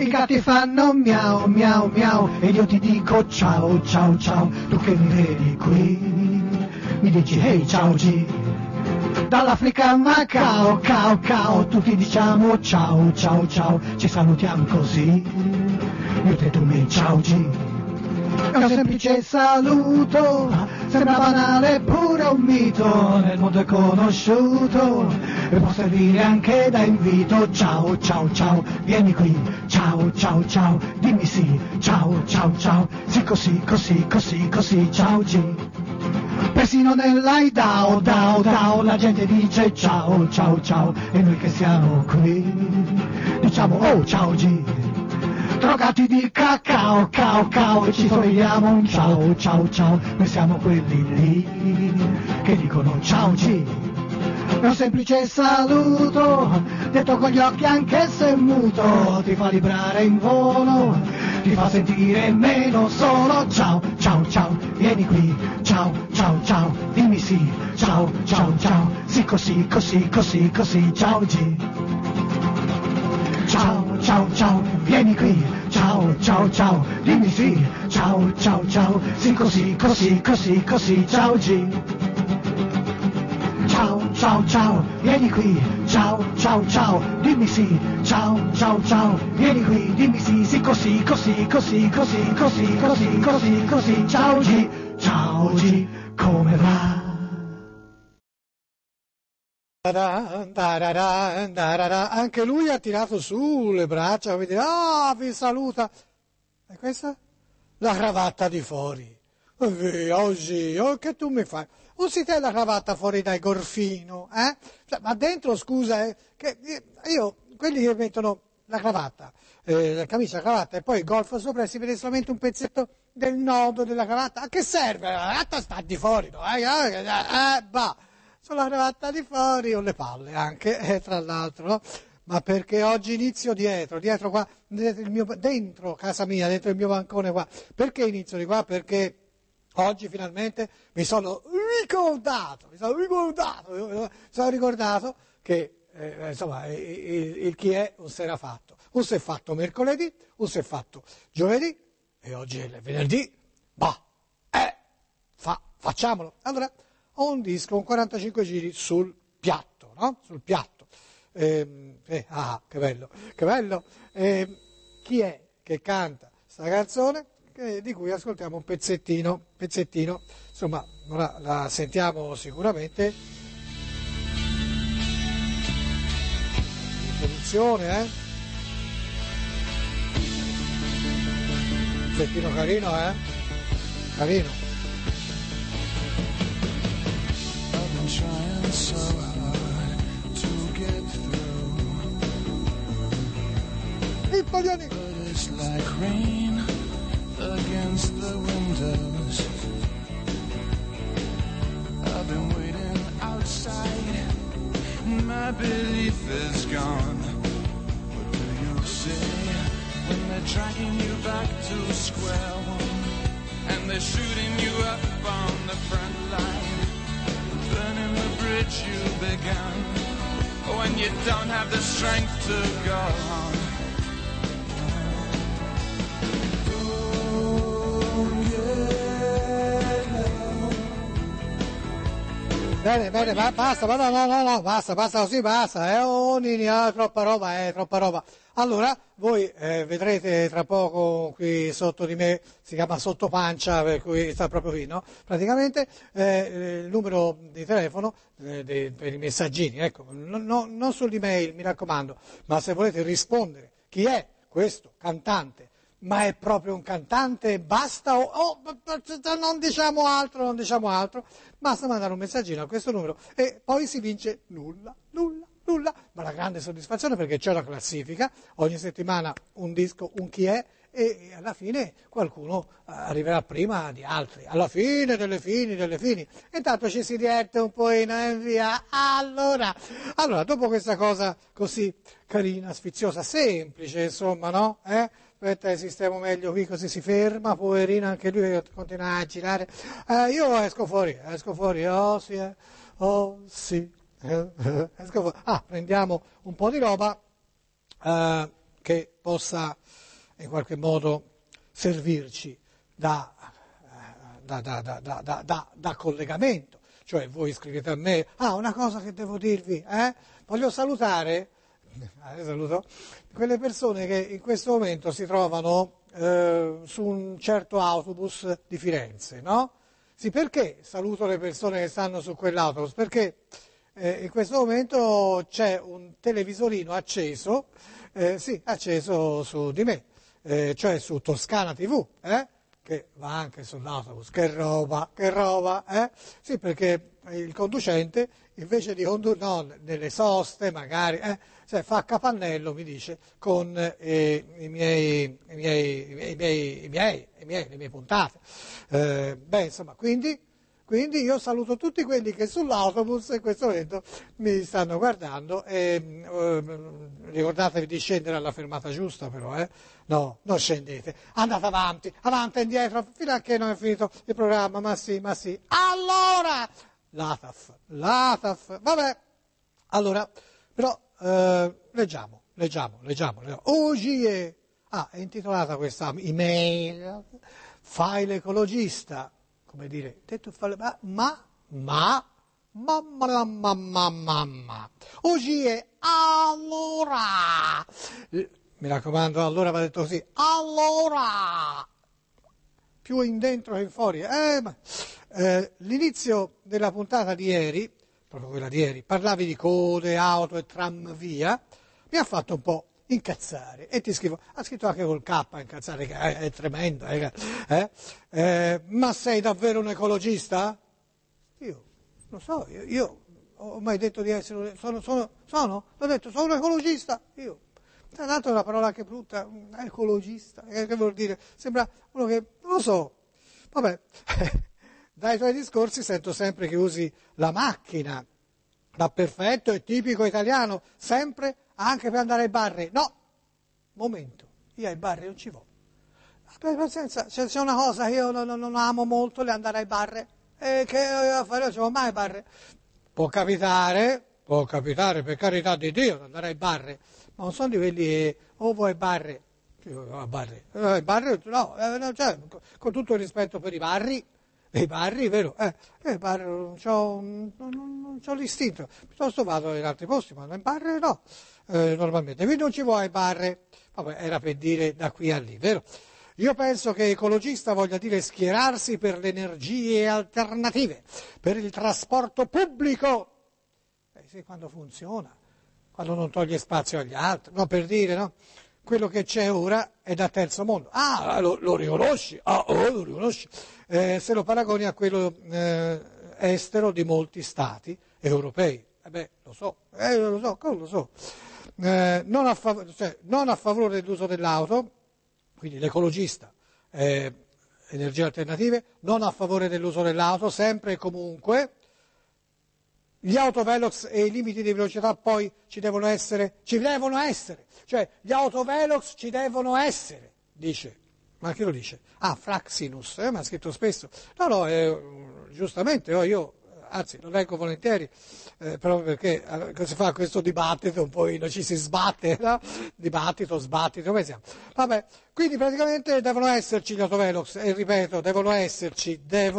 i gatti fanno miau miau miau e io ti dico ciao ciao ciao. Tu che mi vedi qui mi dici hey ciao G. Dall'Africa a Macao, cao cao, tutti diciamo ciao ciao ciao, ci salutiamo così, io te tu mi ciao G. È un semplice saluto, sembra banale pure un mito, nel mondo è conosciuto e può servire anche da invito. Ciao ciao ciao, vieni qui, ciao ciao ciao, dimmi sì, ciao ciao ciao, sì così così così così, ciao G. Persino nell'Aidao, dao dao, la gente dice ciao ciao ciao e noi che siamo qui diciamo oh ciao G. Drogati di cacao, cao cao, e ci togliamo un ciao ciao ciao, noi siamo quelli lì che dicono ciao G. È un semplice saluto, detto con gli occhi anche se muto, ti fa vibrare in volo, ti fa sentire meno solo. Ciao ciao ciao, vieni qui, ciao ciao ciao, dimmi sì, ciao ciao ciao, sì così così così così, ciao G. Ciao ciao ciao, vieni qui, ciao ciao ciao, dimmi sì, ciao ciao ciao, sì così così così così, ciao G. Ciao ciao ciao, vieni qui, ciao ciao ciao, dimmi sì, ciao ciao ciao, vieni qui, dimmi sì, sì così così così così così così così così, ciao ciao G, come va? Anche lui ha tirato su le braccia, vedi, vi saluta. E questa? La cravatta di fuori. Oggi, che tu mi fai? Usi te la cravatta fuori dai Gorfino, eh? Cioè, ma dentro, scusa, che io, quelli che mettono la cravatta, la camicia, la cravatta e poi il golf sopra e si vede solamente un pezzetto del nodo della cravatta. A che serve? La cravatta sta di fuori, no? Bah. Sulla cravatta di fuori o le palle anche, tra l'altro, no? Ma perché oggi inizio dietro qua, dentro casa mia, dentro il mio bancone qua. Perché inizio di qua? Perché oggi finalmente mi sono ricordato che, insomma, il chi è un si era fatto. Un si è fatto mercoledì, un si è fatto giovedì e oggi è venerdì. Facciamolo. Allora, ho un disco, un 45 giri sul piatto, no? Sul piatto. Che bello, che bello. Chi è che canta sta canzone? Di cui ascoltiamo un pezzettino. Insomma, ora la sentiamo sicuramente. Introduzione, Pezzettino carino, Carino. Trying so hard to get through, but it's like rain against the windows. I've been waiting outside, my belief is gone. What do you say when they're dragging you back to square one and they're shooting you up on the front line, burning the bridge you began, when you don't have the strength to go on. Bene, basta, no, basta così, basta, Nini, troppa roba. Allora, voi vedrete tra poco qui sotto di me, si chiama sottopancia, per cui sta proprio qui, no? Praticamente il numero di telefono per i messaggini, ecco, non sull'email, mi raccomando, ma se volete rispondere, chi è questo cantante? Ma è proprio un cantante, basta, non diciamo altro, basta mandare un messaggino a questo numero e poi si vince nulla, ma la grande soddisfazione perché c'è la classifica, ogni settimana un disco, un chi è, e alla fine qualcuno arriverà prima di altri, alla fine delle fini, e intanto ci si diverte un po' e via. Allora, dopo questa cosa così carina, sfiziosa, semplice, insomma, no? Aspetta, sistemo meglio qui, così si ferma, poverino, anche lui continua a girare. Io esco fuori, esco fuori. Prendiamo un po' di roba, che possa in qualche modo servirci da collegamento. Cioè voi scrivete a me, una cosa che devo dirvi, voglio salutare, saluto, quelle persone che in questo momento si trovano su un certo autobus di Firenze, no? Sì, perché saluto le persone che stanno su quell'autobus? Perché in questo momento c'è un televisorino acceso, acceso su di me, cioè su Toscana TV, che va anche sull'autobus. Che roba, Sì, perché il conducente, invece di condurre, nelle soste magari, fa capannello, mi dice, con le mie puntate. Insomma, quindi io saluto tutti quelli che sull'autobus in questo momento mi stanno guardando e ricordatevi di scendere alla fermata giusta però, no, non scendete, andate avanti e indietro fino a che non è finito il programma, ma sì, allora, l'ATAF, vabbè, allora, però leggiamo, oggi è intitolata questa email, fai l'ecologista, come dire, detto mamma. Oggi è allora. Mi raccomando, allora va detto così. Allora. Più in dentro che in fuori. L'inizio della puntata di ieri, proprio quella di ieri, parlavi di code, auto e tramvia, mi ha fatto un po' incazzare, e ti scrivo, ha scritto anche col K, incazzare, che è tremendo, ma sei davvero un ecologista? Io, non so, io ho mai detto di essere, sono, l'ho detto, sono un ecologista, io, tra l'altro è una parola che brutta, ecologista, che vuol dire, sembra uno che, non lo so, vabbè, dai tuoi discorsi sento sempre che usi la macchina, da perfetto e tipico italiano, sempre anche per andare ai bar. No, momento, io ai bar non ci vado. Per pazienza, c'è una cosa che io non amo molto, le andare ai bar, che io non ci vado mai ai bar. Può capitare, per carità di Dio, andare ai bar, ma non sono di quelli vuoi ai bar. Ai bar, no, cioè, con tutto il rispetto per i barri, vero? Bar non c'ho l'istinto, piuttosto vado in altri posti, ma in bar no, normalmente. Quindi non ci vuoi ai bar, vabbè, era per dire da qui a lì, vero? Io penso che ecologista voglia dire schierarsi per le energie alternative, per il trasporto pubblico. Sì, quando funziona, quando non toglie spazio agli altri, no, per dire, no? Quello che c'è ora è da terzo mondo. Lo riconosci? Lo riconosci? Se lo paragoni a quello estero di molti stati europei. Lo so. Non a favore dell'uso dell'auto, quindi l'ecologista, energie alternative, non a favore dell'uso dell'auto, sempre e comunque. Gli autovelox e i limiti di velocità poi ci devono essere, cioè gli autovelox ci devono essere, dice, ma chi lo dice? Fraxinus, mi ha scritto spesso, giustamente, io anzi lo leggo volentieri, proprio perché si fa questo dibattito, un po' ci si sbatte, no? Dibattito, come siamo? Vabbè, quindi praticamente devono esserci gli autovelox, e ripeto, devono esserci,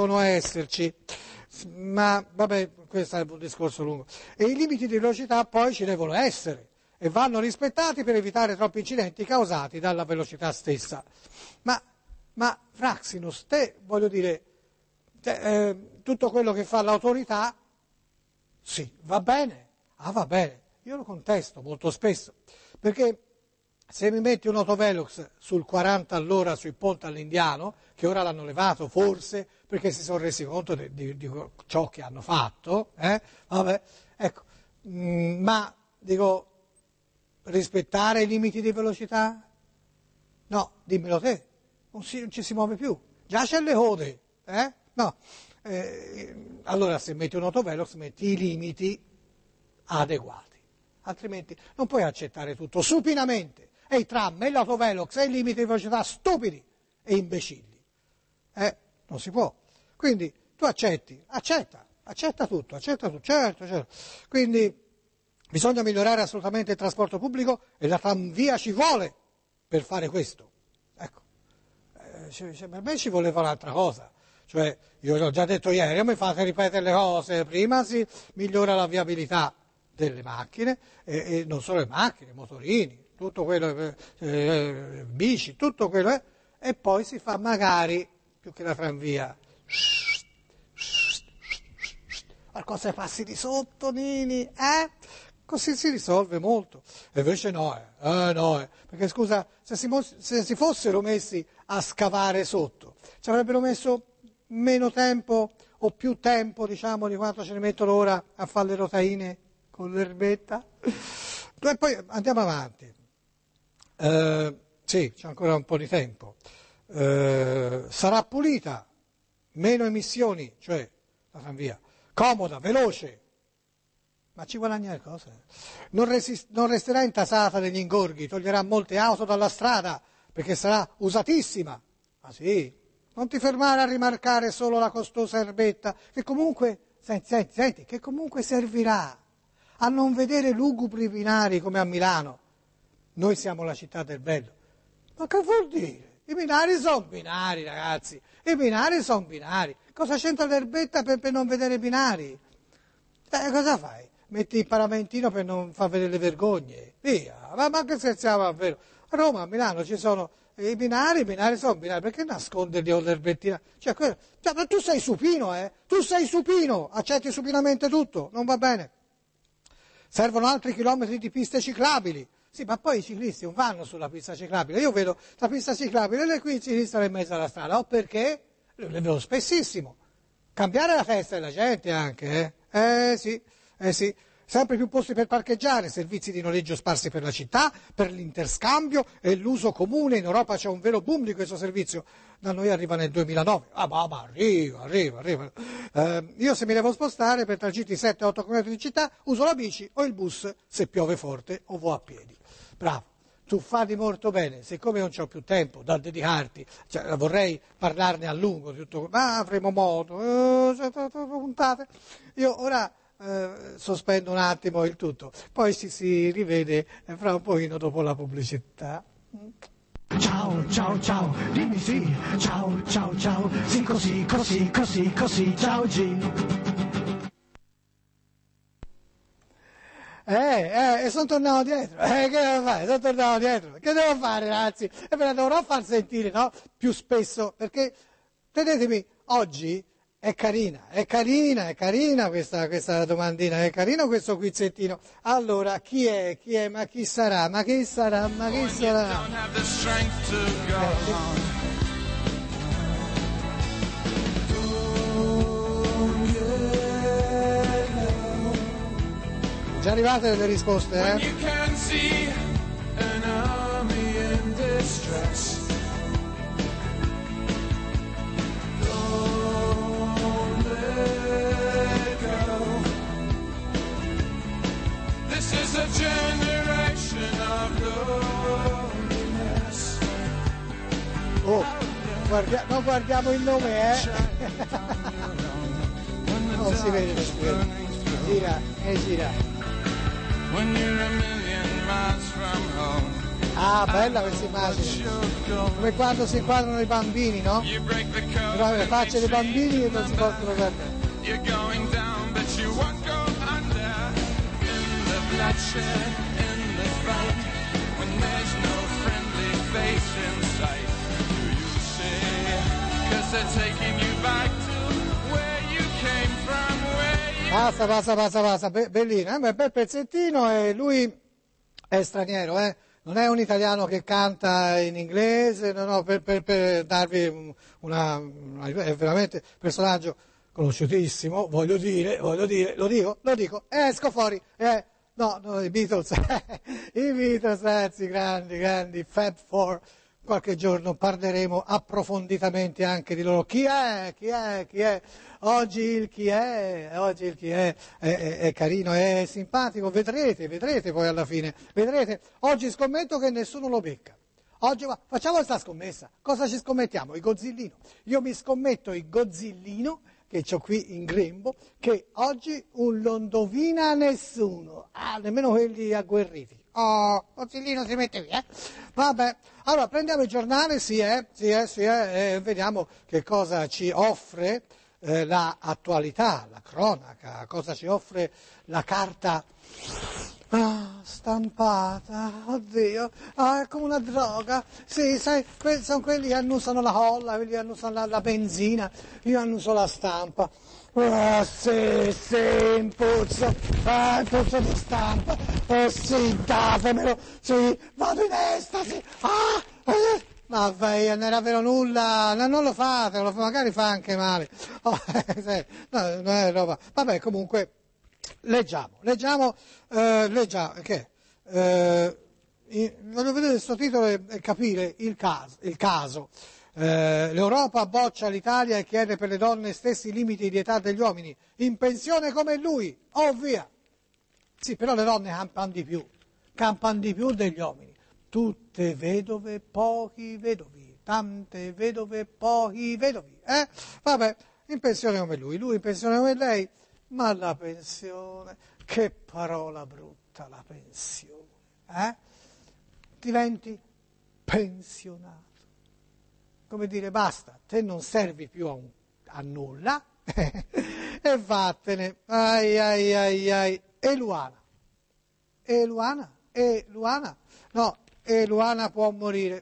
ma vabbè, questo è un discorso lungo. E i limiti di velocità poi ci devono essere e vanno rispettati per evitare troppi incidenti causati dalla velocità stessa. Ma Fraxinus, voglio dire, tutto quello che fa l'autorità, sì, va bene, va bene, io lo contesto molto spesso, perché se mi metti un autovelox sul 40 all'ora sui ponti all'Indiano, che ora l'hanno levato forse perché si sono resi conto di ciò che hanno fatto, vabbè, ecco, ma dico, rispettare i limiti di velocità? No, dimmelo te, non ci si muove più, già c'è le code, no, allora se metti un autovelox metti i limiti adeguati, altrimenti non puoi accettare tutto supinamente. E i tram, e l'autovelox, e i limiti di velocità stupidi e imbecilli. Non si può. Quindi tu accetta tutto, certo. Quindi bisogna migliorare assolutamente il trasporto pubblico e la tramvia ci vuole. per fare questo. Ecco, per me ci voleva un'altra cosa. Cioè, io l'ho già detto ieri, mi fate ripetere le cose, prima si migliora la viabilità delle macchine, e non solo le macchine, motorini, tutto quello, bici, tutto quello, e poi si fa magari, più che la tranvia, qualcosa passi di sotto, Nini, così si risolve molto. E invece no, perché scusa, se si fossero messi a scavare sotto, ci avrebbero messo meno tempo o più tempo, diciamo, di quanto ce ne mettono ora a fare le rotaine con l'erbetta. E poi andiamo avanti. Sì, c'è ancora un po' di tempo. Sarà pulita, meno emissioni, cioè la tranvia, comoda, veloce, ma ci guadagna cosa? Non resterà intasata negli ingorghi, toglierà molte auto dalla strada, perché sarà usatissima. Ma sì, non ti fermare a rimarcare solo la costosa erbetta, che comunque, senti, che comunque servirà a non vedere lugubri binari come a Milano. Noi siamo la città del bello. Ma che vuol dire? I binari sono binari, ragazzi. I binari sono binari. Cosa c'entra l'erbetta per non vedere binari? Cosa fai? Metti il paramentino per non far vedere le vergogne. Via, ma che scherziamo davvero? A Roma, a Milano ci sono i binari sono binari. Perché nasconderli con l'erbettina? Ma tu sei supino, Tu sei supino. Accetti supinamente tutto. Non va bene. Servono altri chilometri di piste ciclabili. Sì, ma poi i ciclisti non vanno sulla pista ciclabile. Io vedo la pista ciclabile e qui il ciclista è in mezzo alla strada. Perché? Le vedo spessissimo. Cambiare la testa della gente anche, sì. Sempre più posti per parcheggiare, servizi di noleggio sparsi per la città, per l'interscambio e l'uso comune. In Europa c'è un vero boom di questo servizio. Da noi arriva nel 2009. Ma arriva. Io se mi devo spostare per tragirti 7-8 km di città, uso la bici o il bus se piove forte o vo a piedi. Bravo. Tu fai molto bene, siccome non c'ho più tempo da dedicarti, vorrei parlarne a lungo di tutto, ma avremo modo, puntate. Io ora sospendo un attimo il tutto, poi si rivede fra un pochino dopo la pubblicità. Ciao, dimmi sì, ciao, sì così, ciao G. E sono tornato dietro. Che devo fare? Sono tornato dietro. Che devo fare, ragazzi? E me la dovrò far sentire, no? Più spesso, perché, credetemi, oggi è carina questa domandina, è carino questo quizzettino. Allora, chi è? Ma chi sarà? Già arrivate le risposte, When you can see an army in distress, don't let go. This is a generation of loneliness. Non guardiamo il nome, Non si vede. Gira. When you're a million miles from home. Bella questa immagine. Come quando si inquadrano i bambini, no? Le facce dei bambini che non si possono guardare. You're going down, but you won't go under. In the bloodshed, in the fight, when there's no friendly face in sight. Do you see? 'Cause they're taking you back to where you came from, Basta, bellino, bel pezzettino, e lui è straniero, non è un italiano che canta in inglese, no, per darvi è veramente un personaggio conosciutissimo, voglio dire, lo dico, esco fuori, no, i Beatles, ragazzi, grandi, Fab Four. Qualche giorno parleremo approfonditamente anche di loro. Chi è? Oggi il chi è carino, è simpatico, vedrete poi alla fine, vedrete. Oggi scommetto che nessuno lo becca. Oggi facciamo questa scommessa. Cosa ci scommettiamo? Il Godzillino. Io mi scommetto il Godzillino che c'ho qui in grembo, che oggi un lo indovina nessuno, nemmeno quelli agguerriti. Consiglino si mette via. Vabbè, allora prendiamo il giornale, e vediamo che cosa ci offre la attualità, la cronaca, cosa ci offre la carta stampata, oddio, è come una droga, sì, sai, sono quelli che annusano la colla, quelli che annusano la benzina, io annuso la stampa, sì, puzzo di stampa, sì, datemelo, sì, vado in estasi, ma vai, non era vero nulla, no, non lo fate, magari fa anche male, non è roba, vabbè, comunque, leggiamo, che voglio vedere questo titolo e capire il caso. L'Europa boccia l'Italia e chiede per le donne stessi limiti di età degli uomini, in pensione come lui, via. Sì, però le donne campano di più degli uomini, tutte vedove, pochi vedovi, tante vedove, pochi vedovi, Vabbè, in pensione come lui in pensione come lei. Ma la pensione, che parola brutta la pensione, Diventi pensionato. Come dire, basta, te non servi più a nulla e vattene. Ai. E Luana? No, Luana può morire.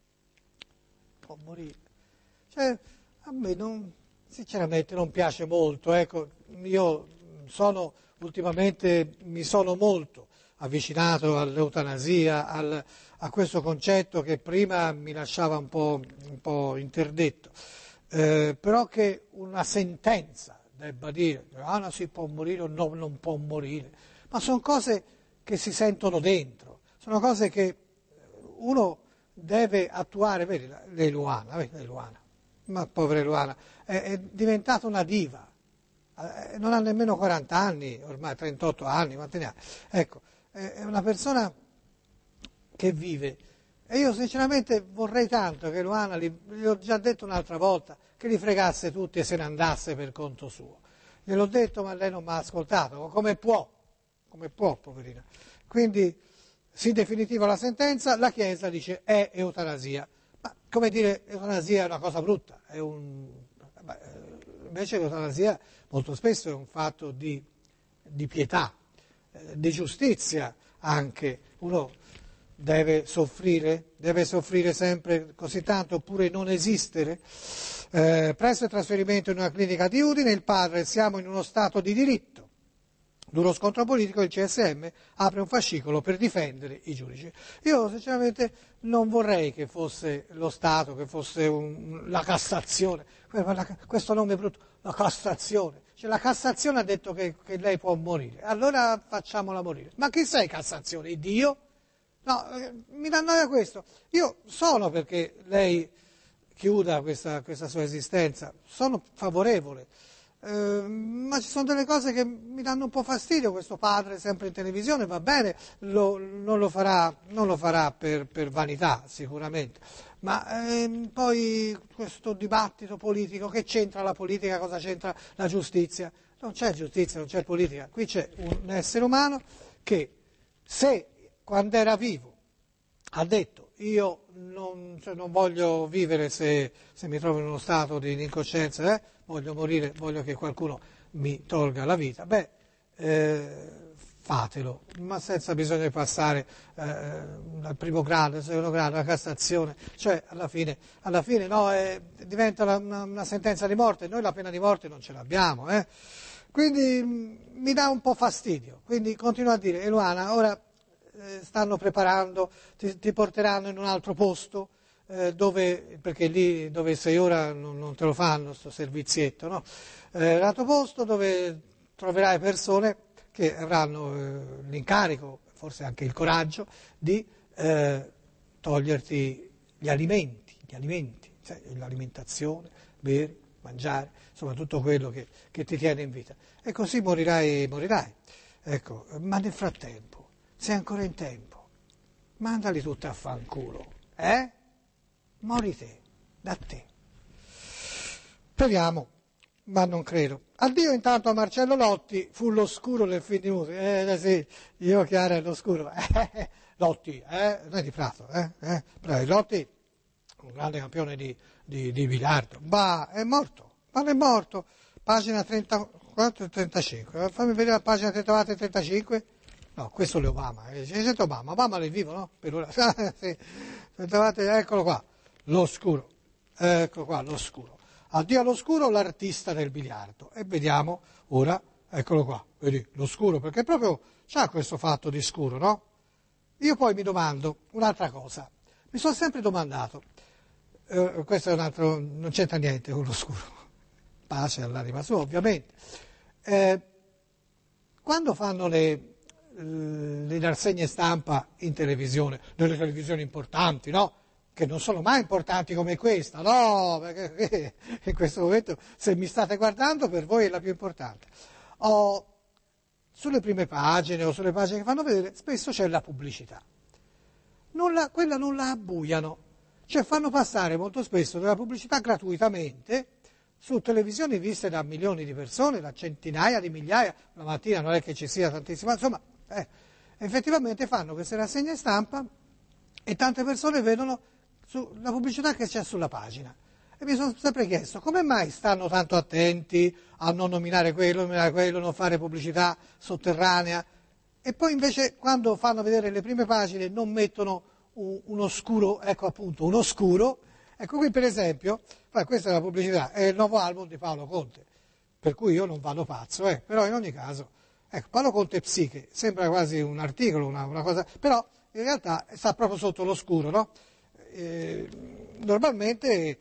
Cioè, a me sinceramente non piace molto, ecco. Io ultimamente mi sono molto avvicinato all'eutanasia, a questo concetto che prima mi lasciava un po' interdetto, però che una sentenza debba dire no, si può morire o no, non può morire, ma sono cose che si sentono dentro, sono cose che uno deve attuare. Vedi, Luana, ma povera Luana, è diventata una diva. Non ha nemmeno 40 anni, ormai 38 anni, quanti ne ha? Ecco, è una persona che vive. E io sinceramente vorrei tanto che Luana, gli ho già detto un'altra volta, che li fregasse tutti e se ne andasse per conto suo. Gliel'ho detto, ma lei non mi ha ascoltato. Come può, poverina? Quindi si definitiva la sentenza, la Chiesa dice è eutanasia. Ma come dire, eutanasia è una cosa brutta, invece l'eutanasia molto spesso è un fatto di pietà, di giustizia anche. Uno deve soffrire sempre così tanto oppure non esistere. Presso il trasferimento in una clinica di Udine, il padre: siamo in uno stato di diritto. Durò scontro politico, il CSM apre un fascicolo per difendere i giudici. Io sinceramente non vorrei che fosse lo Stato, che fosse la Cassazione, questo nome è brutto, la Cassazione. Cioè, la Cassazione ha detto che lei può morire, allora facciamola morire. Ma chi sei Cassazione? Dio? No, mi dà noia questo. Io sono perché lei chiuda questa sua esistenza, sono favorevole. Ma ci sono delle cose che mi danno un po' fastidio. Questo padre sempre in televisione, va bene, non lo farà per vanità sicuramente, ma poi questo dibattito politico, che c'entra la politica, cosa c'entra la giustizia? Non c'è giustizia, non c'è politica, qui c'è un essere umano che se quando era vivo ha detto io non voglio vivere se mi trovo in uno stato di incoscienza, voglio morire, voglio che qualcuno mi tolga la vita, fatelo, ma senza bisogno di passare dal primo grado, al secondo grado, alla Cassazione, cioè alla fine no, diventa una sentenza di morte. Noi la pena di morte non ce l'abbiamo, quindi mi dà un po' fastidio, quindi continuo a dire, Luana, ora stanno preparando, ti porteranno in un altro posto, perché lì dove sei ora non te lo fanno sto servizietto, no? Un altro posto dove troverai persone che avranno l'incarico, forse anche il coraggio, di toglierti gli alimenti, cioè l'alimentazione, bere, mangiare, insomma tutto quello che ti tiene in vita. E così morirai. Ecco, ma nel frattempo, sei ancora in tempo, mandali tutti a fanculo, Mori te, da te. Speriamo ma non credo. Addio intanto a Marcello Lotti, fu l'oscuro del film di musica. Sì, io Chiara è l'oscuro. Lotti, noi di Prato, Bravi, Lotti, un grande campione di biliardo. Ma è morto, pagina 34 e 35. Fammi vedere la pagina 34 e 35. No, questo è Obama. C'è Obama è vivo, no? Per ora. Sì. Eccolo qua, l'oscuro. Ecco qua, l'oscuro. Addio all'oscuro, l'artista del biliardo. E vediamo ora, eccolo qua, vedi, l'oscuro, perché proprio c'ha questo fatto di scuro, no? Io poi mi domando un'altra cosa. Mi sono sempre domandato, questo è un altro, non c'entra niente con l'oscuro, pace all'anima sua, ovviamente. Quando fanno le rassegne stampa in televisione, nelle televisioni importanti, no? Che non sono mai importanti come questa, no, perché in questo momento, se mi state guardando, per voi è la più importante. Sulle prime pagine o sulle pagine che fanno vedere, spesso c'è la pubblicità. Quella non la abbuiano, cioè fanno passare molto spesso della pubblicità gratuitamente su televisioni viste da milioni di persone, da centinaia di migliaia, la mattina non è che ci sia tantissima, insomma, effettivamente fanno queste rassegne stampa e tante persone vedono la pubblicità che c'è sulla pagina. E mi sono sempre chiesto come mai stanno tanto attenti a non nominare quello, non fare pubblicità sotterranea, e poi invece quando fanno vedere le prime pagine non mettono un oscuro, ecco appunto un oscuro. Ecco qui per esempio, questa è la pubblicità, è il nuovo album di Paolo Conte, per cui io non vado pazzo, però in ogni caso, ecco, Paolo Conte Psiche, sembra quasi un articolo, una cosa, però in realtà sta proprio sotto l'oscuro, no? Normalmente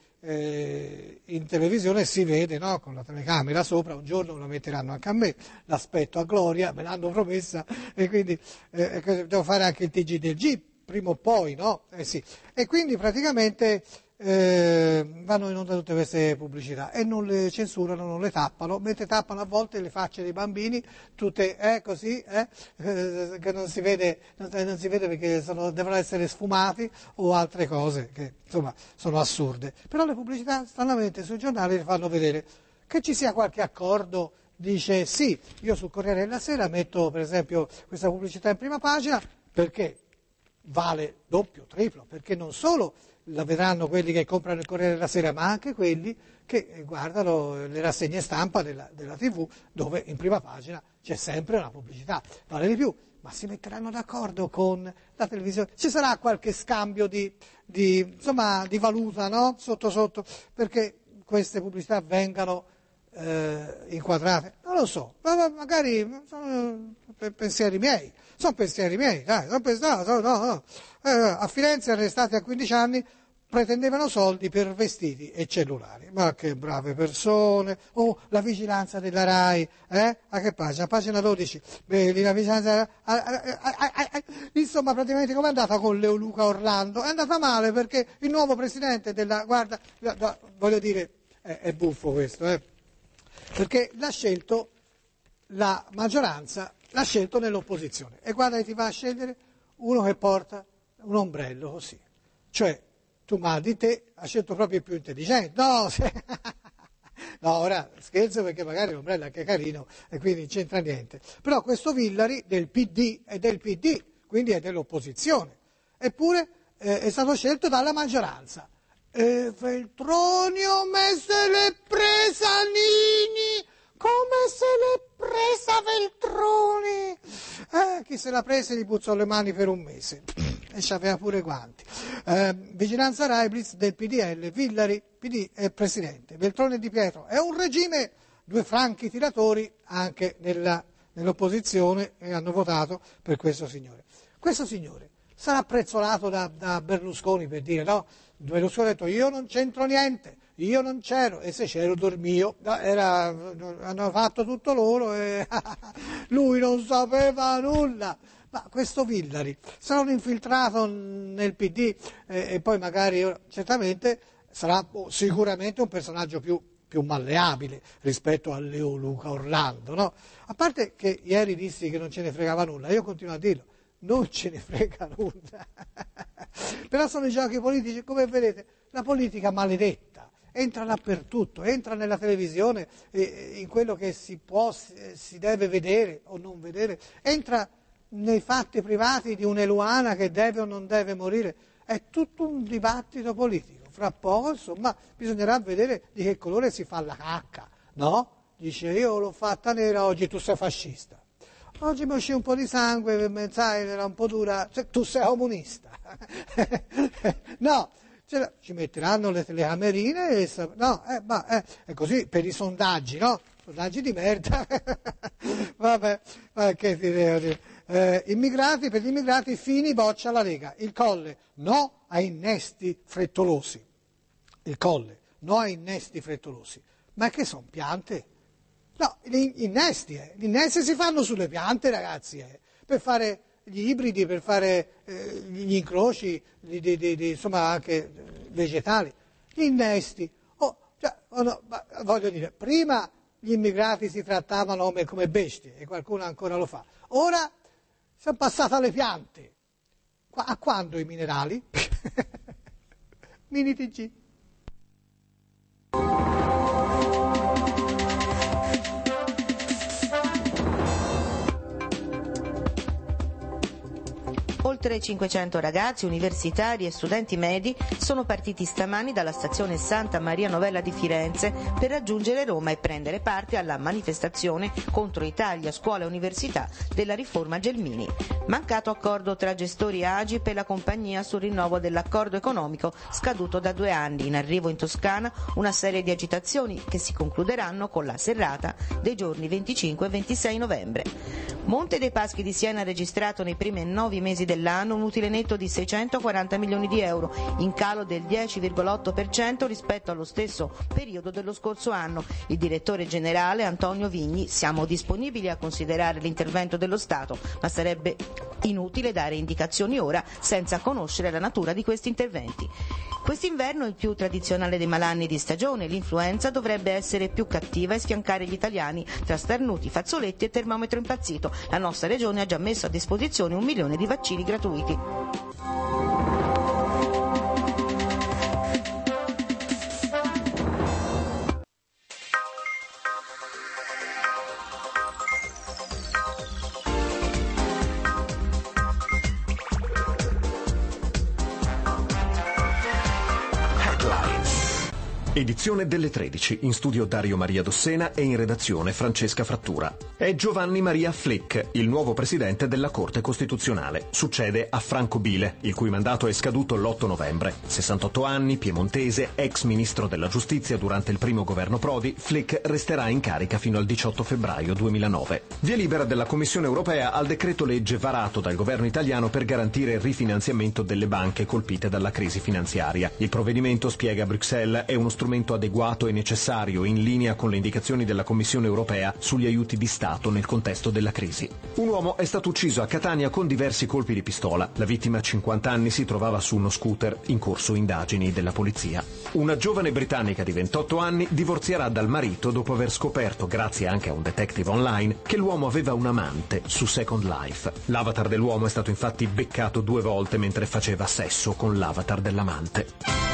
in televisione si vede, no, con la telecamera sopra, un giorno lo metteranno anche a me, l'aspetto a Gloria, me l'hanno promessa, e quindi devo fare anche il TG del G, prima o poi, no? Sì. E quindi praticamente vanno in onda tutte queste pubblicità e non le censurano, non le tappano, mentre tappano a volte le facce dei bambini, tutte così, che non si vede perché devono essere sfumati, o altre cose che insomma sono assurde. Però le pubblicità stranamente sui giornali le fanno vedere. Che ci sia qualche accordo, dice sì, io sul Corriere della Sera metto per esempio questa pubblicità in prima pagina perché vale doppio, triplo, perché non solo la vedranno quelli che comprano il Corriere della Sera, ma anche quelli che guardano le rassegne stampa della TV, dove in prima pagina c'è sempre una pubblicità. Vale di più, ma si metteranno d'accordo con la televisione? Ci sarà qualche scambio di valuta, no? Sotto, perché queste pubblicità vengano inquadrate? Non lo so, ma magari sono pensieri miei, dai, no. A Firenze, arrestati a 15 anni, pretendevano soldi per vestiti e cellulari. Ma che brave persone! La vigilanza della RAI, a che pagina? Pagina 12. Vedi, la vigilanza. Insomma, praticamente come è andata con Leoluca Orlando? È andata male perché il nuovo presidente della Guardia, voglio dire, è buffo questo, perché l'ha scelto la maggioranza, l'ha scelto nell'opposizione. E guarda che ti va a scegliere uno che porta un ombrello così. Cioè, tu di te ha scelto proprio il più intelligente. No, no, ora scherzo, perché magari l'ombrello è anche carino e quindi non c'entra niente. Però questo Villari del PD è del PD, quindi è dell'opposizione. Eppure è stato scelto dalla maggioranza. E Veltronio me se l'è presa Nini, come se l'è presa Veltroni? Chi se l'ha presa gli buzzò le mani per un mese e c'aveva pure i guanti. Vigilanza Rai, Blitz del PDL, Villari, PD è presidente, Veltroni e Di Pietro. È un regime, due franchi tiratori anche nell'opposizione, e hanno votato per questo signore. Questo signore sarà prezzolato da Berlusconi, per dire, no? Berlusconi ha detto io non c'entro niente, io non c'ero, e se c'ero dormio, hanno fatto tutto loro e lui non sapeva nulla. Ma questo Villari sarà un infiltrato nel PD e poi magari certamente sarà sicuramente un personaggio più malleabile rispetto a Leoluca Orlando, no? A parte che ieri dissi che non ce ne fregava nulla, io continuo a dirlo, non ce ne frega nulla. Però sono i giochi politici, come vedete, la politica maledetta, entra dappertutto, entra nella televisione, in quello che si deve vedere o non vedere, entra nei fatti privati di un'Eluana che deve o non deve morire. È tutto un dibattito politico. Fra poco, insomma, bisognerà vedere di che colore si fa la cacca, no? Dice, io l'ho fatta nera, oggi tu sei fascista. Oggi mi uscì un po' di sangue, sai, era un po' dura, cioè, tu sei comunista. No, ci metteranno le telecamerine e è così per i sondaggi, no? Sondaggi di merda. Vabbè, ma che ti devo dire? Per gli immigrati Fini boccia la Lega. Il Colle, no a innesti frettolosi. Il Colle, no a innesti frettolosi. Ma che sono piante? No, gli innesti si fanno sulle piante, ragazzi, per fare gli ibridi, per fare gli incroci, insomma anche vegetali. Gli innesti, voglio dire, prima gli immigrati si trattavano come bestie e qualcuno ancora lo fa. Ora siamo passati alle piante. A quando i minerali? Mini TG. Oltre 500 ragazzi, universitari e studenti medi sono partiti stamani dalla stazione Santa Maria Novella di Firenze per raggiungere Roma e prendere parte alla manifestazione contro Italia, scuola e università della riforma Gelmini. Mancato accordo tra gestori e Agip e la compagnia sul rinnovo dell'accordo economico scaduto da 2 anni. In arrivo in Toscana una serie di agitazioni che si concluderanno con la serrata dei giorni 25 e 26 novembre. Monte dei Paschi di Siena ha registrato nei primi 9 mesi dell'anno un utile netto di 640 milioni di euro, in calo del 10,8% rispetto allo stesso periodo dello scorso anno. Il direttore generale Antonio Vigni: siamo disponibili a considerare l'intervento dello Stato, ma sarebbe inutile dare indicazioni ora senza conoscere la natura di questi interventi. Quest'inverno, il più tradizionale dei malanni di stagione, l'influenza, dovrebbe essere più cattiva e sfiancare gli italiani tra starnuti, fazzoletti e termometro impazzito. La nostra regione ha già messo a disposizione 1 milione di vaccini gratuiti. Edizione delle 13, in studio Dario Maria Dossena e in redazione Francesca Frattura. È Giovanni Maria Flick, il nuovo presidente della Corte Costituzionale. Succede a Franco Bile, il cui mandato è scaduto l'8 novembre. 68 anni, piemontese, ex ministro della giustizia durante il primo governo Prodi, Flick resterà in carica fino al 18 febbraio 2009. Via libera della Commissione europea al decreto legge varato dal governo italiano per garantire il rifinanziamento delle banche colpite dalla crisi finanziaria. Il provvedimento, spiega Bruxelles, è uno strumento adeguato e necessario, in linea con le indicazioni della Commissione europea sugli aiuti di Stato nel contesto della crisi. Un uomo è stato ucciso a Catania con diversi colpi di pistola. La vittima, 50 anni, si trovava su uno scooter, in corso indagini della polizia. Una giovane britannica di 28 anni divorzierà dal marito dopo aver scoperto, grazie anche a un detective online, che l'uomo aveva un amante su Second Life. L'avatar dell'uomo è stato infatti beccato 2 volte mentre faceva sesso con l'avatar dell'amante.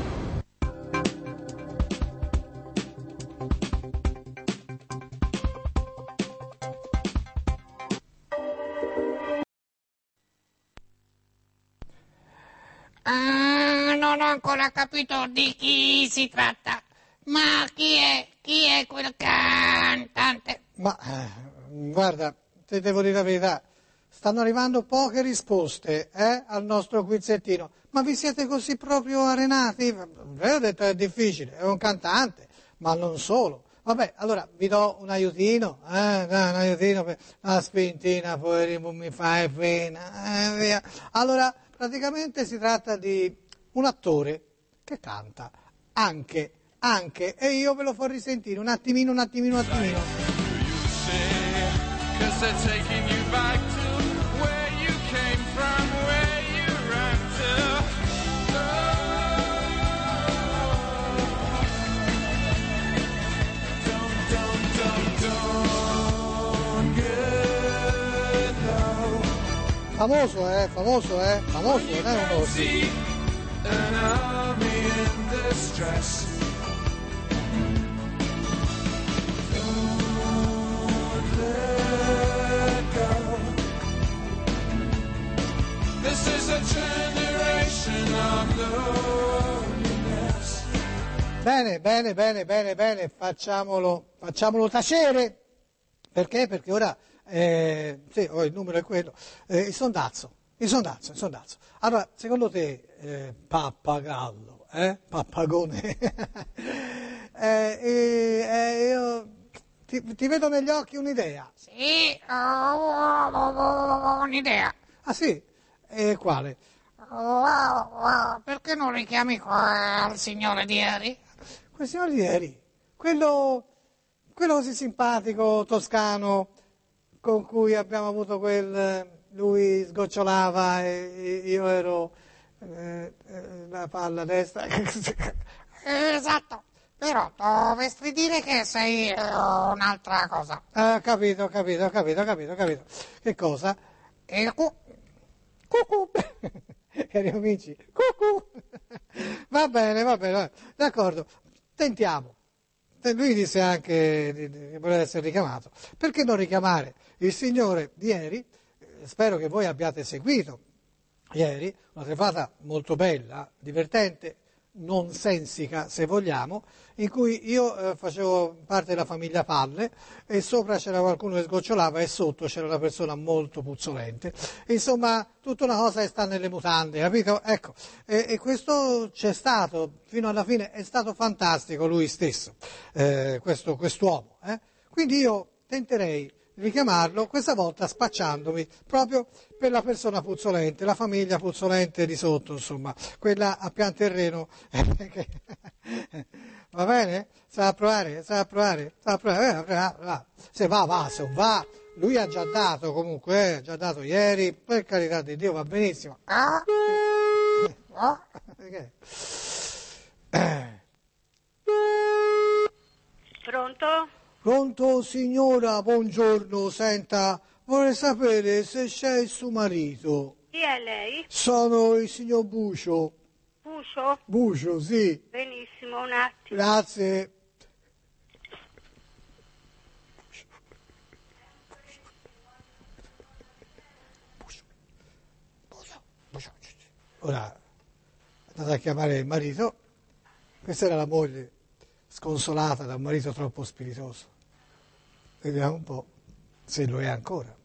Non ho ancora capito di chi si tratta. Ma chi è quel cantante? Ma guarda, te devo dire la verità, stanno arrivando poche risposte al nostro quizzettino. Ma vi siete così proprio arenati? Ho detto è difficile, è un cantante, ma non solo. Vabbè, allora vi do un aiutino, un aiutino per la spintina, poi mi fai pena, via. Allora, praticamente si tratta di un attore che canta anche, e io ve lo farò risentire un attimino. Famoso, non è un orso. Bene, facciamolo tacere. Perché? Perché ora, sì, il numero è quello, il sondazzo. Allora, secondo te, pappagallo, pappagone, io ti vedo negli occhi un'idea. Sì, ho un'idea. Ah sì? E quale? Perché non richiami quel signore di ieri? Quel signore di ieri, quello così simpatico, toscano, con cui abbiamo avuto lui sgocciolava e io ero la palla destra. Esatto, però dovresti dire che sei un'altra cosa. Capito. Che cosa? Cucù. Cari amici, cucù. Va bene, d'accordo, tentiamo. Lui disse anche di voler essere richiamato. Perché non richiamare il signore di ieri? Spero che voi abbiate seguito ieri una telefonata molto bella, divertente, nonsensica se vogliamo, in cui io facevo parte della famiglia Palle e sopra c'era qualcuno che sgocciolava e sotto c'era una persona molto puzzolente. Insomma, tutta una cosa che sta nelle mutande, capito? Ecco, e questo c'è stato, fino alla fine è stato fantastico lui stesso, quest'uomo. Quindi io tenterei di richiamarlo, questa volta spacciandomi proprio per la persona puzzolente, la famiglia puzzolente di sotto, insomma, quella a pian terreno. Va bene? Sa a provare? Se va. Lui ha già dato comunque, ha già dato ieri, per carità di Dio, va benissimo. Pronto? Pronto signora, buongiorno, senta, vorrei sapere se c'è il suo marito. Chi è lei? Sono il signor Bucio. Pucio? Bucio, sì. Benissimo, un attimo. Grazie. Ora, è andata a chiamare il marito, questa era la moglie, sconsolata da un marito troppo spiritoso. Vediamo un po' se lo è ancora.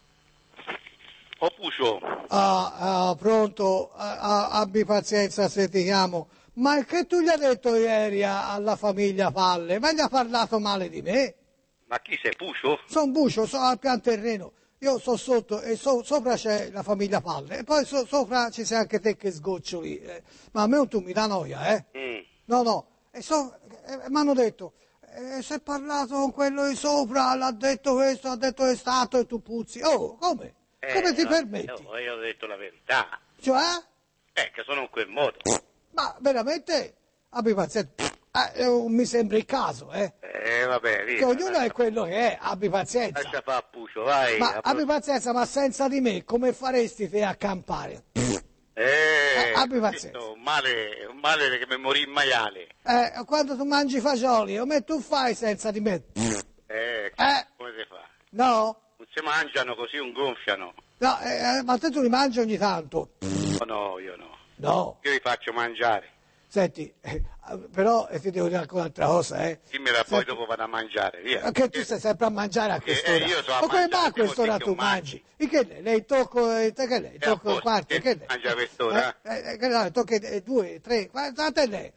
Pucio. Pronto, abbi pazienza se ti chiamo. Ma che tu gli hai detto ieri alla famiglia Palle? Ma gli ha parlato male di me? Ma chi sei, Pucio? Sono Bucio, sono al pian terreno. Io sto sotto e sopra c'è la famiglia Palle. E poi sopra ci sei anche te che sgoccioli. Ma a me tu mi dà noia, No. Mi hanno detto, si è parlato con quello di sopra, l'ha detto questo, ha detto è stato e tu puzzi. Oh, come? Come ti permetti? Io ho detto la verità. Cioè? Che sono in quel modo. Ma veramente? Abbi pazienza. Mi sembra il caso, Vabbè, via. Che ognuno è quello che è, abbi pazienza. Lascia fare, Pucio, vai. Ma abbi pazienza, ma senza di me come faresti te a campare? Abbi pazienza. Un male che mi morì in maiale. Quando tu mangi fagioli, come tu fai senza di me? Come si fa? No? Non si mangiano così, un gonfiano. No, ma te tu li mangi ogni tanto? No, io no. No. Io li faccio mangiare. Senti, però ti devo dire anche un'altra cosa, Dimmela poi dopo vado a mangiare, via. Che tu stai sempre a mangiare a quest'ora. Io so a ma come mangiare, va a quest'ora devo tu dire che mangi? E che lei tocco, che lei? Tocco il quarto, che lei? Mangia a quest'ora? Tocca 2, 3, quante lei?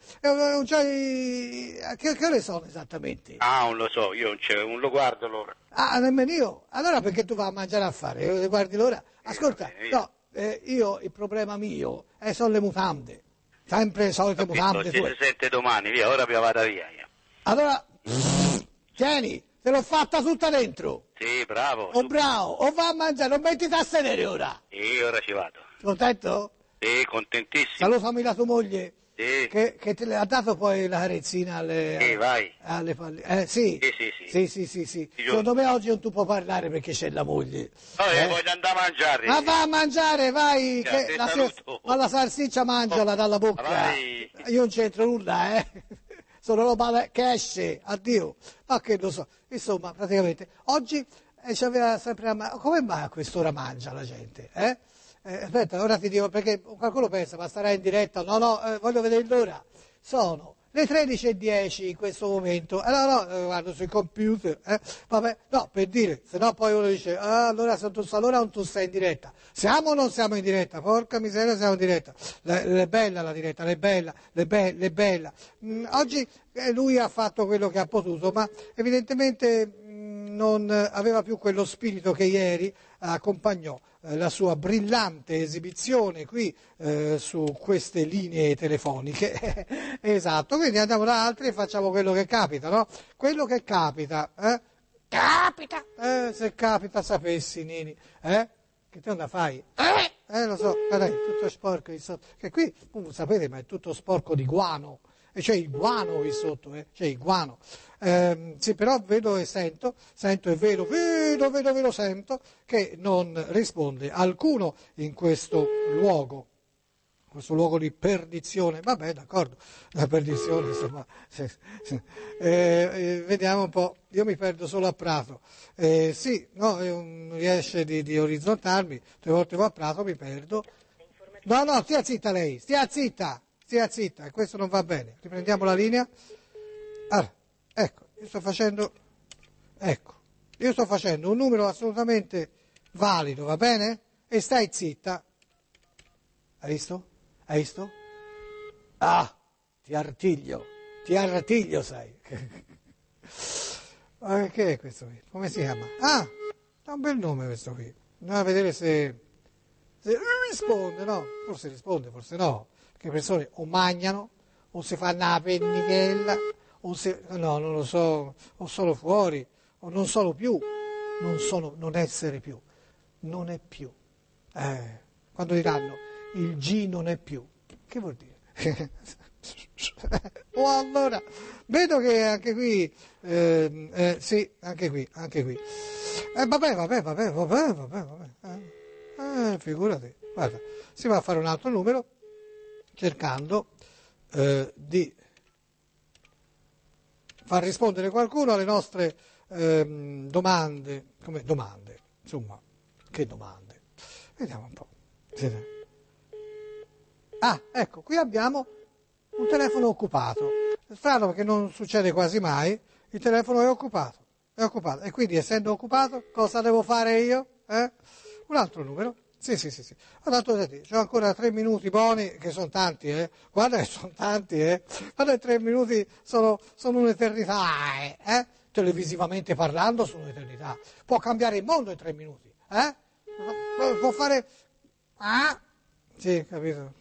Che ore sono esattamente? Non lo so, io non lo guardo l'ora. Nemmeno io? Allora perché tu vai a mangiare a fare? Guardi l'ora? Ascolta, no, io il problema mio sono le mutande. Sempre le solite mutande. Ci si sente domani, via, ora vi vado via. Allora, tieni, te l'ho fatta tutta dentro. Sì, bravo. Bravo, o va a mangiare, non mettiti a sedere ora. Sì, ora ci vado. Contento? Sì, contentissimo. Salutami la tua moglie. Sì. Che te le ha dato poi la carezzina vai. alle palle. Sì. Sì. Secondo me oggi non tu puoi parlare perché c'è la moglie. Voglio andare a mangiare. Ma va a mangiare, vai. Ma la salsiccia mangiala dalla bocca. Vai. Io non c'entro nulla, Sono roba che esce, addio. Ma che lo so. Insomma, praticamente, oggi c'aveva sempre come mai a quest'ora mangia la gente, Aspetta, ora ti dico, perché qualcuno pensa, ma starà in diretta? No, voglio vedere l'ora. Sono le 13:10 in questo momento. Allora no, guardo sui computer, vabbè, no, per dire, se no poi uno dice, allora non tu sei in diretta. Siamo o non siamo in diretta? Porca miseria, siamo in diretta. È bella la diretta, è bella. Oggi lui ha fatto quello che ha potuto, ma evidentemente non aveva più quello spirito che ieri accompagnò la sua brillante esibizione qui su queste linee telefoniche. Esatto, quindi andiamo da altri e facciamo quello che capita, no? Quello che capita, Capita. se capita sapessi, Nini, che te onda fai? Lo so, guarda, è tutto sporco di sotto, che qui, sapete, ma è tutto sporco di guano. E c'è il guano qui sotto, c'è il guano. Sì, però vedo e sento e vedo, sento che non risponde alcuno in questo luogo di perdizione. Vabbè, d'accordo, la perdizione, insomma. Vediamo un po', io mi perdo solo a Prato. Sì, no, non riesce di orizzontarmi, 3 volte va a Prato, mi perdo. No, stia zitta lei, stia zitta, e questo non va bene. Riprendiamo la linea. Allora, ecco, io sto facendo un numero assolutamente valido, va bene? E stai zitta. Hai visto? Ti artiglio, sai. Ma che è questo qui? Come si chiama? Ha un bel nome questo qui. Andiamo a vedere se risponde, no? Forse risponde, forse no. Che persone o mangiano, o si fanno la pennichella, no, non lo so, o sono fuori, o non sono più, non essere più, non è più. Quando diranno il G non è più, che vuol dire? Allora, vedo che anche qui, sì, anche qui. Vabbè. Figurati, guarda, si va a fare un altro numero, cercando di far rispondere qualcuno alle nostre domande, insomma, che domande? Vediamo un po'. Ecco, qui abbiamo un telefono occupato. È strano perché non succede quasi mai, il telefono è occupato, e quindi essendo occupato cosa devo fare io? Un altro numero. Sì. C'ho ancora 3 minuti buoni, che sono tanti, Guarda che sono tanti, Guarda, 3 minuti sono un'eternità, Televisivamente parlando sono un'eternità. Può cambiare il mondo in 3 minuti, Può fare... Sì, capito.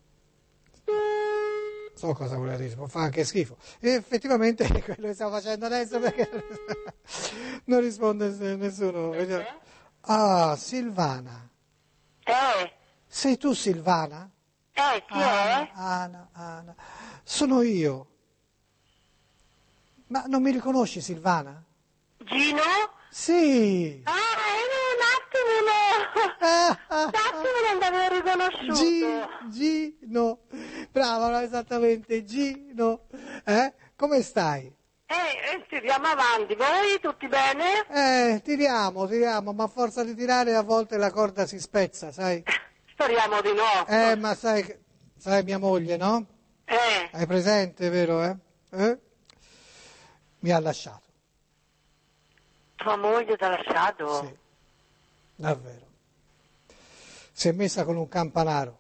So cosa voleva dire, può fare anche schifo. E effettivamente è quello che stiamo facendo adesso, perché non risponde nessuno. Silvana. Sei tu Silvana? Chi è? Ana. Sono io. Ma non mi riconosci Silvana? Gino? Sì. Un attimo non l'avevo riconosciuto. Gino. Brava, esattamente, Gino. Come stai? Tiriamo avanti, voi tutti bene? Tiriamo, ma a forza di tirare a volte la corda si spezza, sai? Speriamo di no. Ma sai mia moglie, no? Hai presente, vero, Mi ha lasciato. Tua moglie ti ha lasciato? Sì, davvero. Si è messa con un campanaro.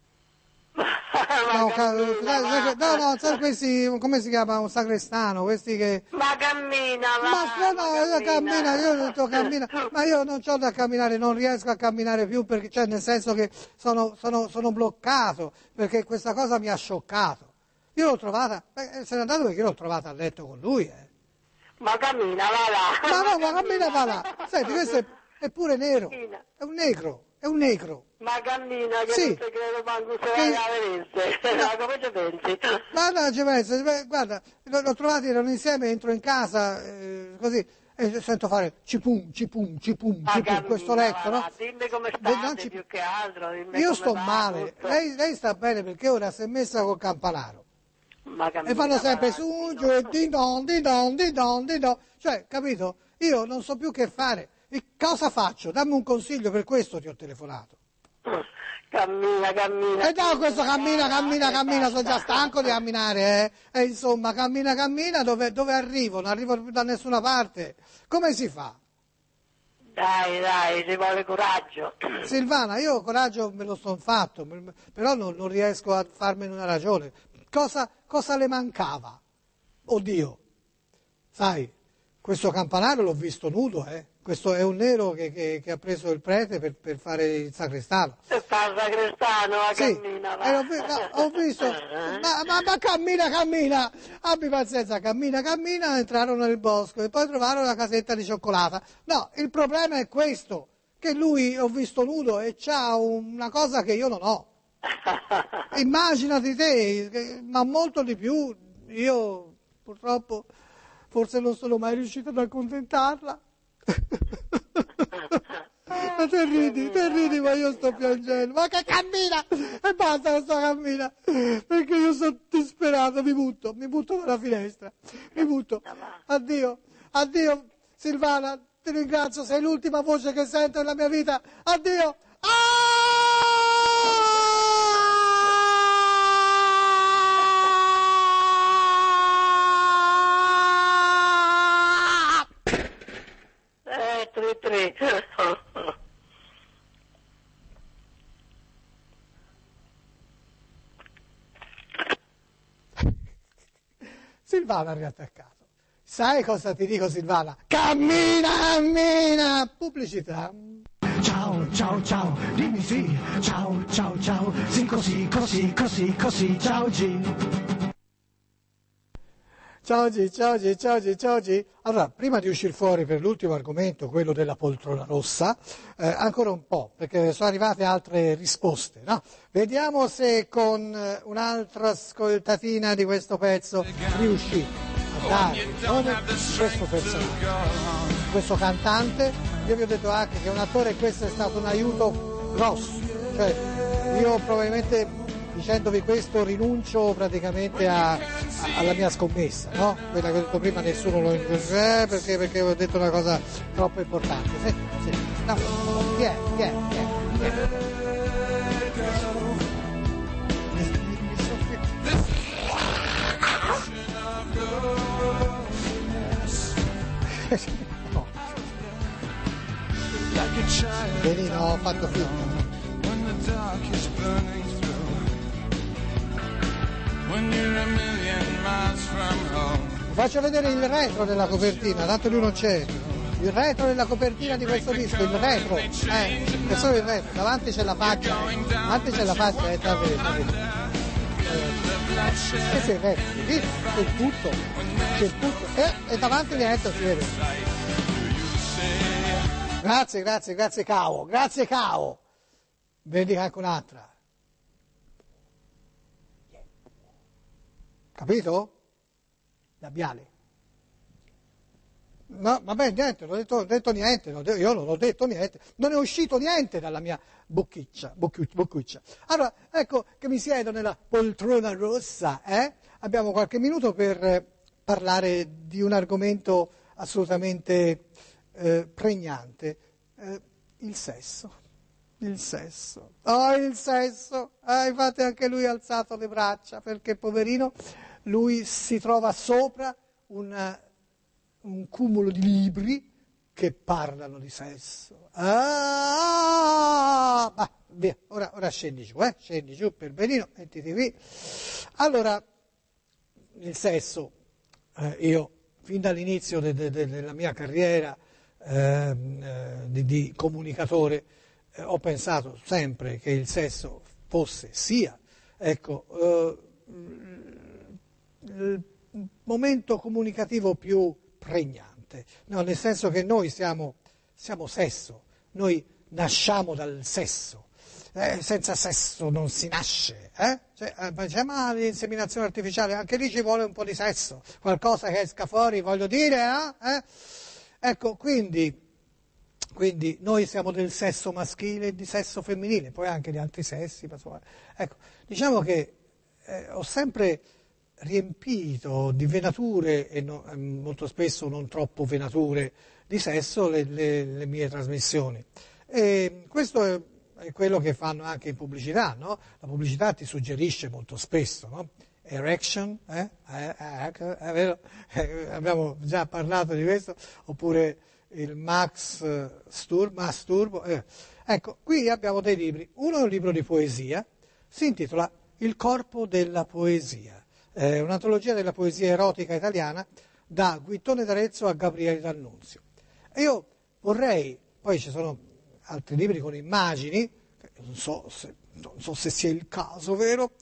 No, sai questi, come si chiama, un sacrestano, questi che... Ma cammina, cammina, io ho detto cammina, ma io non c'ho da camminare, non riesco a camminare più, perché, cioè, nel senso che sono bloccato, perché questa cosa mi ha scioccato. Io l'ho trovata, se n'è andato perché l'ho trovata a letto con lui, Ma cammina, va là. Ma cammina, va là. Senti, questo è pure nero, è un negro. Ma cammina, che sì. non ti credo manco se vai a vedere. Come ci pensi? Ma no, ci penso, guarda, l'ho trovati, erano insieme, entro in casa, così, e sento fare cipum, questo letto, no? Dimmi come state, più che altro. Io sto male, lei sta bene perché ora si è messa col campanaro. Ma cammina, e fanno sempre su, giù, e di don, cioè, capito? Io non so più che fare. E cosa faccio? Dammi un consiglio, per questo ti ho telefonato. Cammina. E no, questo cammina, sono già stanco di camminare, E insomma, cammina, dove arrivo? Non arrivo più da nessuna parte. Come si fa? Dai, ci vuole coraggio. Silvana, io coraggio me lo son fatto, però non riesco a farmene una ragione. Cosa le mancava? Oddio, sai, questo campanario l'ho visto nudo, Questo è un nero che ha preso il prete per fare il sacrestano. Se fa il sacrestano, Sì, cammina, va. ho visto, ma cammina, abbi pazienza, cammina, entrarono nel bosco e poi trovarono la casetta di cioccolata. No, il problema è questo, che lui ho visto nudo e c'ha una cosa che io non ho. Immaginati te, ma molto di più, io purtroppo forse non sono mai riuscito ad accontentarla. Ma te ridi, ma io sto piangendo. Ma che cammina! E basta che sto cammina! Perché io sono disperato, mi butto dalla finestra. Mi butto. Addio, Silvana, ti ringrazio, sei l'ultima voce che sento nella mia vita. Addio! Tre. Silvana ha riattaccato. Sai cosa ti dico, Silvana? Cammina! Pubblicità. Ciao, dimmi sì. Ciao, sì così, ciao G. Ciao G. Allora, prima di uscire fuori per l'ultimo argomento, quello della poltrona rossa, ancora un po', perché sono arrivate altre risposte, no? Vediamo se con un'altra ascoltatina di questo pezzo riuscite a dare il nome di questo personaggio, questo cantante. Io vi ho detto anche che un attore, e questo è stato un aiuto grosso, cioè io probabilmente dicendovi questo rinuncio praticamente alla mia scommessa, no? Quella che ho detto prima, nessuno lo perché ho detto una cosa troppo importante. Sì. No, chi è? No. Benino, ho fatto finta. Vi faccio vedere il retro della copertina, tanto lui non c'è. Il retro della copertina di questo disco, il retro, è solo il retro, davanti c'è la faccia, davvero. Questo è il retro, lì c'è il tutto, e davanti diretto si vede. Grazie Cao. Vedi anche un'altra. Capito? Labiale. No, vabbè, niente, non ho detto niente, io non ho detto niente, non è uscito niente dalla mia boccuccia. Allora, ecco che mi siedo nella poltrona rossa, Abbiamo qualche minuto per parlare di un argomento assolutamente pregnante, il sesso. Infatti anche lui ha alzato le braccia, perché poverino, lui si trova sopra un cumulo di libri che parlano di sesso. Via, ora scendi giù per benino, mettiti qui. Allora, il sesso, io fin dall'inizio della mia carriera di comunicatore, ho pensato sempre che il sesso fosse sia, il momento comunicativo più pregnante, no, nel senso che noi siamo sesso, noi nasciamo dal sesso, senza sesso non si nasce, ma l'inseminazione artificiale, anche lì ci vuole un po' di sesso, qualcosa che esca fuori, voglio dire, Ecco, quindi noi siamo del sesso maschile e di sesso femminile, poi anche di altri sessi. Ecco, diciamo che ho sempre riempito di venature, e molto spesso non troppo venature, di sesso le mie trasmissioni. E questo è è quello che fanno anche in pubblicità, no? La pubblicità ti suggerisce molto spesso, no? Erection, è vero? Abbiamo già parlato di questo, oppure il masturbo. Ecco, qui abbiamo dei libri. Uno è un libro di poesia, si intitola Il corpo della poesia, è un'antologia della poesia erotica italiana da Guittone d'Arezzo a Gabriele D'Annunzio. E io vorrei, poi ci sono altri libri con immagini, non so se sia il caso, vero?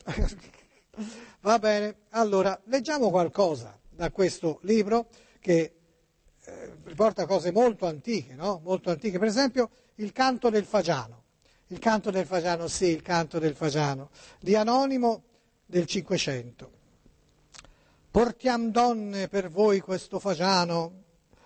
Va bene, allora leggiamo qualcosa da questo libro che riporta cose molto antiche, no? Molto antiche, per esempio il canto del fagiano. Il canto del fagiano, sì, il canto del fagiano, di Anonimo del Cinquecento. Portiam donne per voi questo fagiano,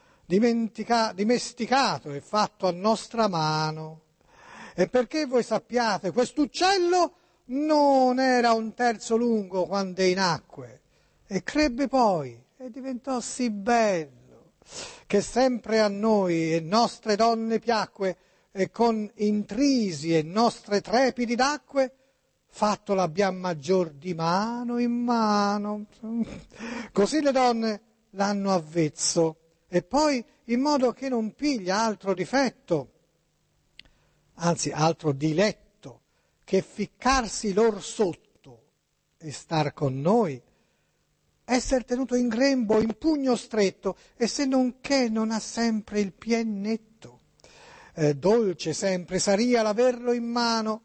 dimesticato e fatto a nostra mano. E perché voi sappiate, quest'uccello non era un terzo lungo quand'ei nacque, e crebbe poi, e diventò sì bello, che sempre a noi e nostre donne piacque, e con intrisi e nostre trepidi d'acque, fatto l'abbiam maggior di mano in mano. Così le donne l'hanno avvezzo, e poi in modo che non piglia altro difetto, anzi altro diletto, che ficcarsi lor sotto e star con noi, esser tenuto in grembo, in pugno stretto, e se non che non ha sempre il pien netto. Dolce sempre saria l'averlo in mano,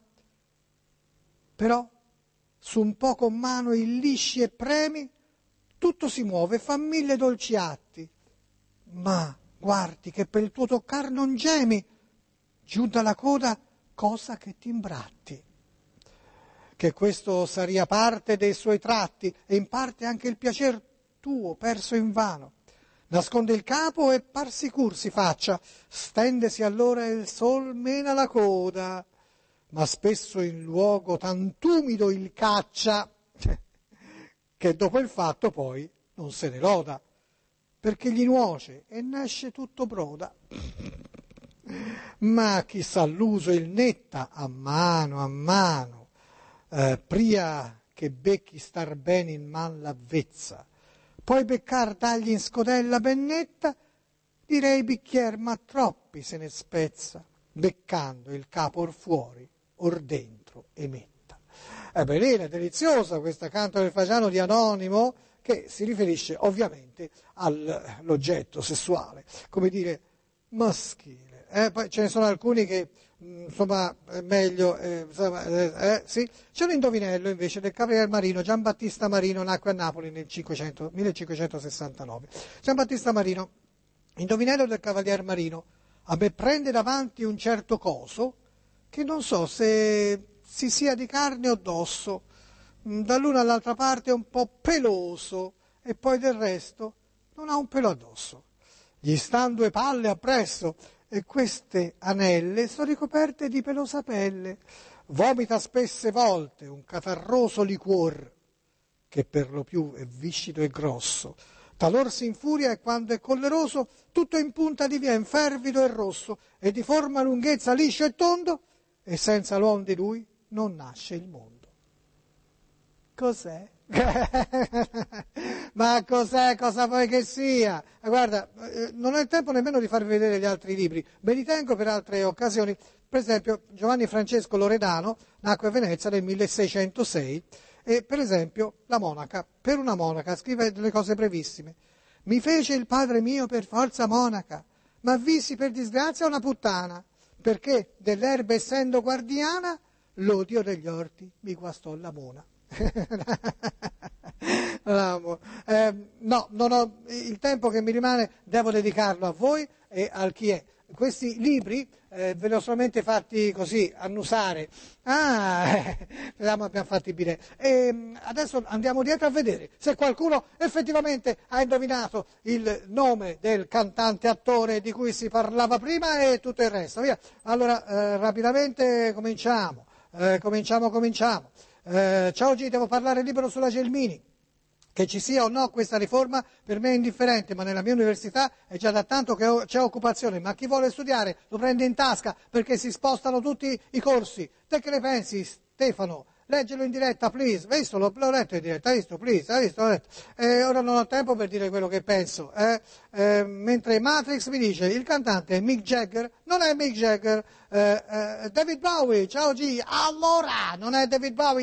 però su un po' con mano illisci e premi, tutto si muove, fa 1000 dolci atti, ma guardi che per il tuo toccar non gemi, giù dalla coda cosa che ti imbratti. Che questo saria parte dei suoi tratti, e in parte anche il piacer tuo perso invano. Nasconde il capo e par sicur si faccia, stendesi allora il sol mena la coda, ma spesso in luogo tant'umido il caccia, che dopo il fatto poi non se ne loda, perché gli nuoce e nasce tutto broda. Ma chi sa l'uso il netta a mano, pria che becchi star bene in man l'avvezza, poi beccar dagli in scodella ben netta, direi bicchier, ma troppi se ne spezza, beccando il capo or fuori, or dentro emetta. È bellina, è deliziosa questa canto del fagiano di Anonimo, che si riferisce ovviamente all'oggetto sessuale, come dire, maschile. Poi ce ne sono alcuni che, insomma, è meglio, sì. C'è un indovinello invece del Cavalier Marino. Giambattista Marino nacque a Napoli nel 1569. Giambattista Marino, indovinello del Cavalier Marino. A me prende davanti un certo coso che non so se si sia di carne o d'osso, dall'una all'altra parte è un po' peloso e poi del resto non ha un pelo addosso. Gli stan 2 palle appresso e queste anelle sono ricoperte di pelosa pelle. Vomita spesse volte un catarroso liquor, che per lo più è viscido e grosso. Talor si infuria e quando è colleroso tutto in punta divien fervido e rosso, e di forma lunghezza liscio e tondo, e senza l'uom di lui non nasce il mondo. Cos'è? Ma cos'è? Cosa vuoi che sia? Guarda, non ho il tempo nemmeno di farvi vedere gli altri libri, me li tengo per altre occasioni. Per esempio Giovanni Francesco Loredano nacque a Venezia nel 1606 e per esempio la monaca, per una monaca scrive delle cose brevissime. Mi fece il padre mio per forza monaca, ma vissi per disgrazia una puttana, perché dell'erba essendo guardiana l'odio degli orti mi guastò la mona. No, non ho il tempo che mi rimane, devo dedicarlo a voi e al chi è. Questi libri ve li ho solamente fatti così annusare. Abbiamo fatti bene. E adesso andiamo dietro a vedere se qualcuno effettivamente ha indovinato il nome del cantante attore di cui si parlava prima e tutto il resto. Via. Allora rapidamente cominciamo. Ciao G, devo parlare libero sulla Gelmini. Che ci sia o no questa riforma per me è indifferente, ma nella mia università è già da tanto che c'è occupazione, ma chi vuole studiare lo prende in tasca perché si spostano tutti i corsi. Te che ne pensi, Stefano? Leggelo in diretta, please. Visto, l'ho letto in diretta, hai visto, please, hai visto, l'ho letto. Ora non ho tempo per dire quello che penso. Mentre Matrix mi dice, il cantante è Mick Jagger, non è Mick Jagger, David Bowie, ciao G, allora, non è David Bowie,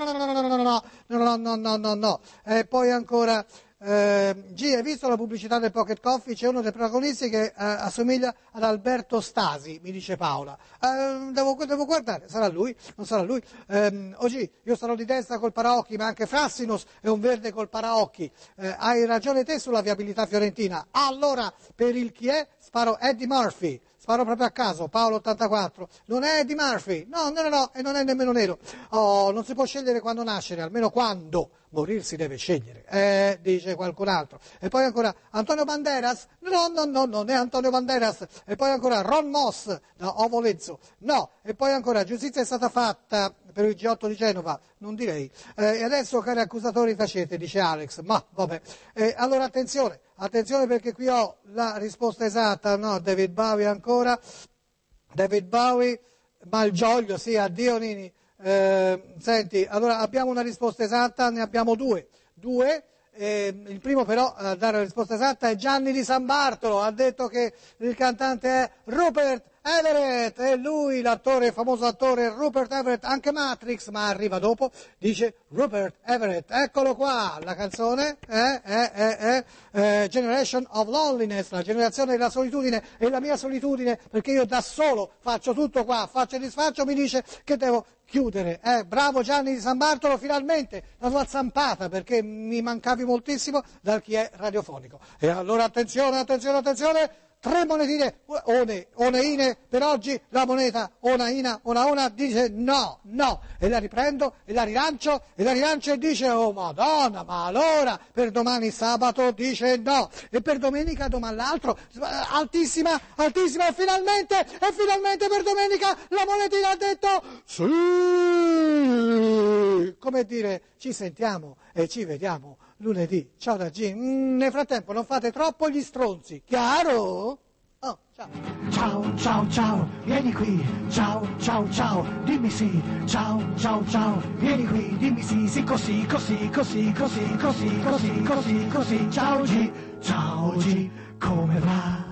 no. Poi ancora... G, hai visto la pubblicità del Pocket Coffee? C'è uno dei protagonisti che assomiglia ad Alberto Stasi, mi dice Paola. Devo guardare, sarà lui? Non sarà lui? G, io sarò di destra col paraocchi, ma anche Frassinos è un verde col paraocchi. Hai ragione te sulla viabilità fiorentina. Allora, per il chi è, sparo Eddie Murphy. Sparo proprio a caso, Paolo 84. Non è Eddie Murphy, no, e non è nemmeno nero. Oh, non si può scegliere quando nascere, almeno quando morir si deve scegliere, dice qualcun altro. E poi ancora Antonio Banderas, no, non è Antonio Banderas. E poi ancora Ron Moss da Ovolezzo, no. E poi ancora giustizia è stata fatta per il G8 di Genova, non direi. E adesso, cari accusatori, tacete, dice Alex, ma vabbè. Allora attenzione perché qui ho la risposta esatta, no, David Bowie ancora, David Bowie, Malgioglio, sì, addio Nini. Senti, allora abbiamo una risposta esatta, ne abbiamo due. Il primo però a dare la risposta esatta è Gianni di San Bartolo, ha detto che il cantante è Rupert Everett, e lui, l'attore, famoso attore Rupert Everett, anche Matrix, ma arriva dopo, dice Rupert Everett, eccolo qua, la canzone, Generation of Loneliness, la generazione della solitudine, e la mia solitudine, perché io da solo faccio tutto qua, faccio e disfaccio, mi dice che devo chiudere. Bravo Gianni di San Bartolo, finalmente la tua zampata, perché mi mancavi moltissimo dal chi è radiofonico. E allora attenzione, 3 monetine, oneine per oggi, la moneta ona dice no, e la riprendo, e la rilancio e dice oh Madonna, ma allora per domani sabato dice no, e per domenica domani l'altro, altissima, e finalmente per domenica la monetina ha detto sì, come dire ci sentiamo e ci vediamo lunedì. Ciao da G. Nel frattempo non fate troppo gli stronzi, chiaro? Oh, ciao. Ciao, vieni qui. Ciao, dimmi sì. Ciao, vieni qui, dimmi sì, così. Ciao G, come va?